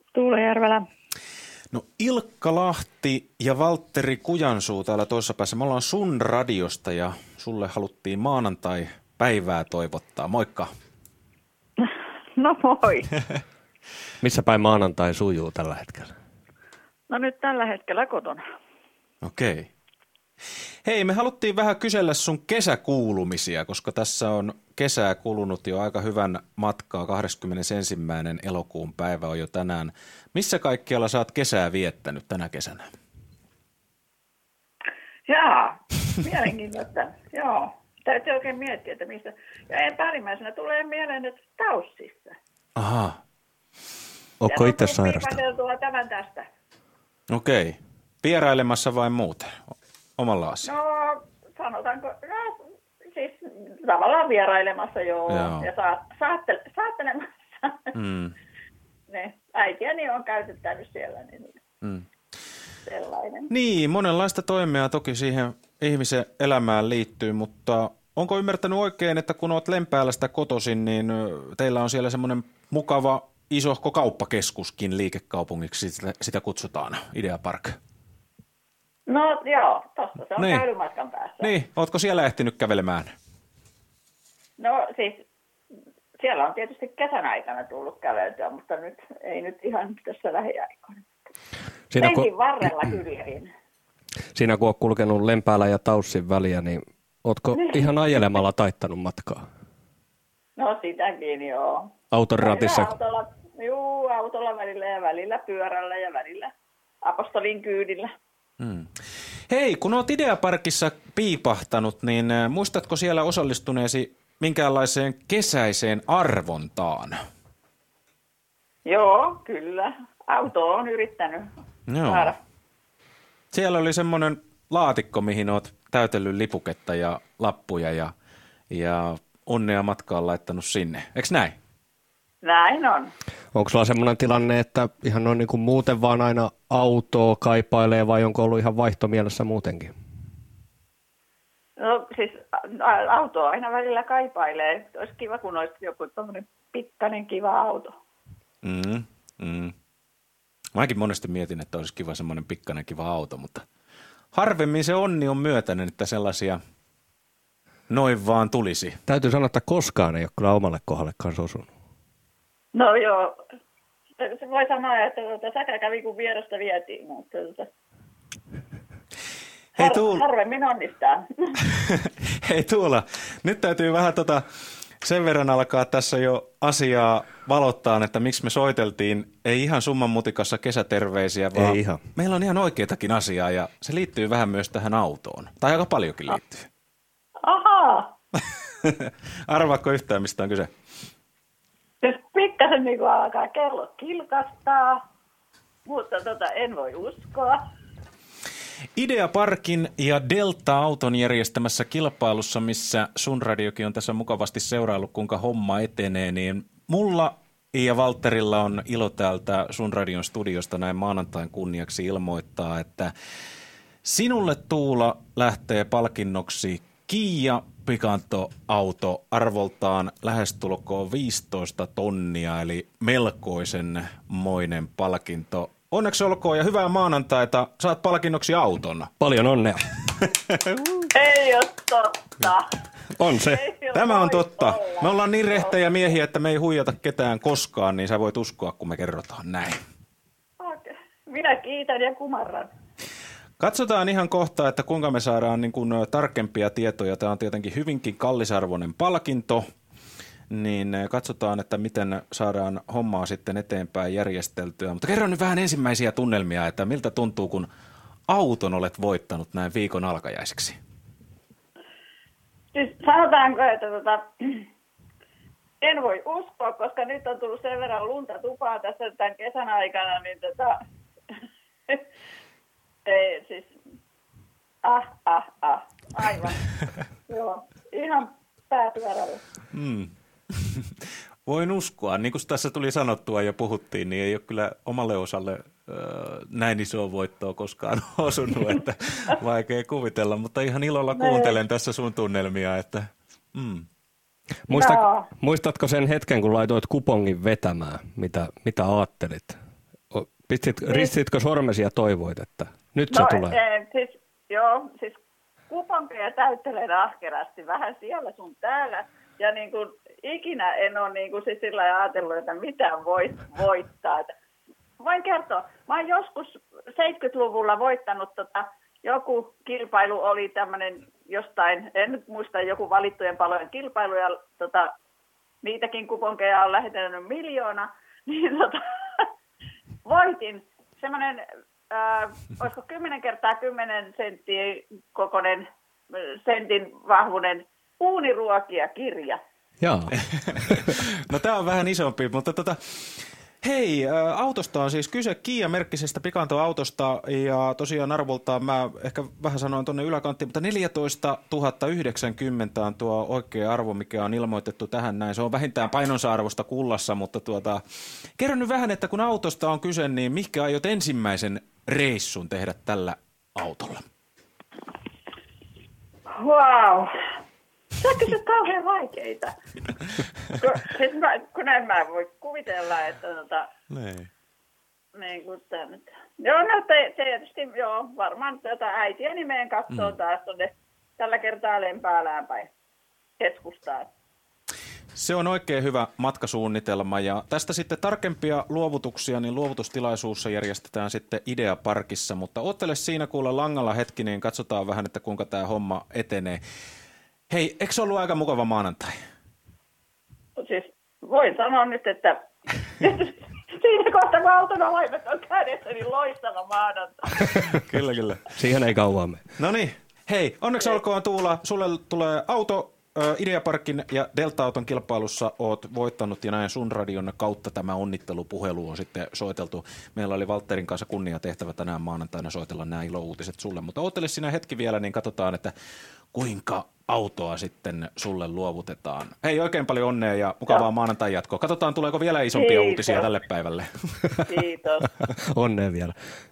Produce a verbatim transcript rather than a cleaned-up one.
Tuula Järvelä. No Ilkka Lahti ja Valtteri Kujansuu täällä toisessa päässä. Me ollaan sun radiosta ja sulle haluttiin maanantai-päivää toivottaa. Moikka. No moi. Missä päin maanantai sujuu tällä hetkellä? No nyt tällä hetkellä kotona. Okei. Hei, me haluttiin vähän kysellä sun kesäkuulumisia, koska tässä on kesää kulunut jo aika hyvän matkaa. kahdeskymmenesensimmäinen elokuun päivä on jo tänään. Missä kaikkialla sä oot kesää viettänyt tänä kesänä? Jaa, mielenkiintoista. Joo, täytyy oikein miettiä, että mistä. Ja en päällimmäisenä tulee mieleen, että Taussissa. Aha. Ootko itse sairastunut? Tämän tästä. Okei. Vierailemassa vai muuten? Omalla asialla? No, sanotaanko, no, siis tavallaan vierailemassa joo, Joo. ja sa, saatte, saattelemassa. Mm. Ne, äitiäni on käytettänyt siellä, niin Mm. sellainen. Niin, monenlaista toimea toki siihen ihmisen elämään liittyy, mutta onko ymmärtänyt oikein, että kun olet Lempäälästä kotoisin, niin ö, teillä on siellä semmoinen mukava isohko kauppakeskuskin liikekaupungiksi, sitä, sitä kutsutaan, Idea Park. No joo, tosta se on Niin. kävelymatkan päässä. Niin, ootko siellä ehtinyt kävelemään? No siis siellä on tietysti kesän aikana tullut käveltyä, mutta nyt ei nyt ihan tässä lähiaikoina. Siinä Penkin kun, varrella kyliin. siinä kun oot kulkenut Lempäälä ja Taussin väliä, niin ootko ihan ajelemalla taittanut matkaa? No sitäkin joo. Auton ratissa? Välillä autolla, juu, autolla välillä ja välillä pyörällä ja välillä apostolin kyydillä. Hmm. Hei, kun olet Ideaparkissa piipahtanut, niin äh, muistatko siellä osallistuneesi minkäänlaiseen kesäiseen arvontaan? Joo, kyllä. Auto on yrittänyt Joo. saada. Siellä oli semmoinen laatikko, mihin olet täytellyt lipuketta ja lappuja ja, ja onnea matkaan laittanut sinne. Eikö näin? Näin on. Onko sulla semmoinen tilanne, että ihan noin niin kuin muuten vaan aina autoa kaipailee vai onko ollut ihan vaihtomielessä muutenkin? No siis a- autoa aina välillä kaipailee. Olisi kiva, kun olisi joku tommoinen pikkainen kiva auto. Mm, mm. Mäkin monesti mietin, että olisi kiva semmoinen pikkainen kiva auto, mutta harvemmin se onni on myötäinen, että sellaisia noin vaan tulisi. Täytyy sanoa, että koskaan ei ole kyllä omalle kohdalle kanssa osunut. No joo, se voi sanoa, että tuota, säkä kävi kun vierestä vietiin, mutta tuota, Hei, har- Tuul... harvemmin onnistaa. Hei Tuula, nyt täytyy vähän tota, sen verran alkaa tässä jo asiaa valottaa, että miksi me soiteltiin, ei ihan summan mutikassa kesäterveisiä, vaan Ei ihan. meillä on ihan oikeatakin asiaa ja se liittyy vähän myös tähän autoon. Tai aika paljonkin liittyy. Ahaa, Arvaatko yhtään, mistä on kyse? jos pikkasen niin kuin alkaa kello kilkastaa, mutta tota, en voi uskoa. Ideaparkin ja Delta-auton järjestämässä kilpailussa, missä sun radiokin on tässä mukavasti seuraillut, kuinka homma etenee, niin mulla ja Valtterilla on ilo täältä sun radion studiosta näin maanantain kunniaksi ilmoittaa, että sinulle Tuula lähtee palkinnoksi Kia Picanto-auto arvoltaan lähestulkoon viisitoista tonnia, eli melkoisen moinen palkinto. Onneksi olkoon ja hyvää maanantaita. Saat palkinnoksi auton. Paljon onnea. Ei ole totta. On se. Ei ole Tämä on voi totta. olla. Me ollaan niin rehtejä miehiä, että me ei huijata ketään koskaan, niin sä voit uskoa, kun me kerrotaan näin. Okei. Minä kiitän ja kumarran. Katsotaan ihan kohta, että kuinka me saadaan niin kuin tarkempia tietoja. Tämä on tietenkin hyvinkin kallisarvoinen palkinto. Niin katsotaan, että miten saadaan hommaa sitten eteenpäin järjesteltyä. Mutta kerro nyt vähän ensimmäisiä tunnelmia, että miltä tuntuu, kun auton olet voittanut näin viikon alkajaisiksi. Siis sanotaanko, että tota, en voi uskoa, koska nyt on tullut sen verran lunta tupaan tässä tämän kesän aikana, niin tota, ei siis, ah, ah, ah, aivan, joo, ihan pääpyörällä. Hmm. Voin uskoa. Niin kuin tässä tuli sanottua ja puhuttiin, niin ei ole kyllä omalle osalle äh, näin isoa voittoa koskaan osunut, että vaikea kuvitella, mutta ihan ilolla kuuntelen tässä sun tunnelmia, että mm. Muistat, Joo. muistatko sen hetken, kun laitoit kupongin vetämään, mitä, mitä ajattelit? Pistit, ristitkö sormesi ja toivoit, että nyt no, se tulee? E, siis, joo, siis kuponkeja täyttelen ahkerasti vähän siellä sun täällä. Ja niin kuin, ikinä en ole niin kuin, siis sillä lailla ajatellut, että mitä voit voittaa. Että voin kertoa, mä oon joskus seitsemänkymmentäluvulla voittanut, tota, joku kilpailu oli tämmöinen jostain, en nyt muista, joku valittujen palojen kilpailu, ja tota, niitäkin kuponkeja on lähetellyt miljoona, niin tota, voitin semmoinen, äh, olisiko kymmenen kertaa kymmenen senttiä kokoinen, sentin vahvuinen uuniruokia-kirja. Joo. No tää on vähän isompi, mutta tota, hei, autosta on siis kyse Kia-merkkisestä Picanto-autosta ja tosiaan arvoltaan mä ehkä vähän sanoin tuonne yläkanttiin, mutta neljätoistatuhatta yhdeksänkymmentä on tuo oikea arvo, mikä on ilmoitettu tähän näin. Se on vähintään painonsa arvosta kullassa, mutta tuota, kerro nyt vähän, että kun autosta on kyse, niin mihinkä aiot ensimmäisen reissun tehdä tällä autolla? Wow. Sä kysyt kauhean vaikeita. kun, siis mä, kun en mä voi kuvitella, että tota, Niin. niin kuin tää nyt. Joo, no te, tietysti, joo, varmaan tätä äitiä nimeen katsoo mm. taas tuonne tällä kertaa Lempäälään päin keskustaan. Se on oikein hyvä matkasuunnitelma ja tästä sitten tarkempia luovutuksia, niin luovutustilaisuussa järjestetään sitten Ideaparkissa, mutta oottele siinä kuulla langalla hetki, niin katsotaan vähän, että kuinka tämä homma etenee. Hei, eikö se ollut aika mukava maanantai? Siis voin sanoa nyt, että siinä kohtaa kun auton avaimet on kädessä, niin loistava maanantai. Kyllä, kyllä. Siihen ei kauan mene. No niin, hei, onneksi olkoon Tuula, sulle tulee auto. Ideaparkin ja Delta-auton kilpailussa oot voittanut ja näin Sun Radion kautta tämä onnittelupuhelu on sitten soiteltu. Meillä oli Valtterin kanssa kunnia tehtävä tänään maanantaina soitella nämä ilouutiset sulle, mutta oottele sinä hetki vielä, niin katsotaan, että kuinka autoa sitten sulle luovutetaan. Hei, oikein paljon onnea ja mukavaa Joo. maanantai jatkoa. Katsotaan, tuleeko vielä isompia Kiitos. uutisia tälle päivälle. Kiitos. Onnea vielä.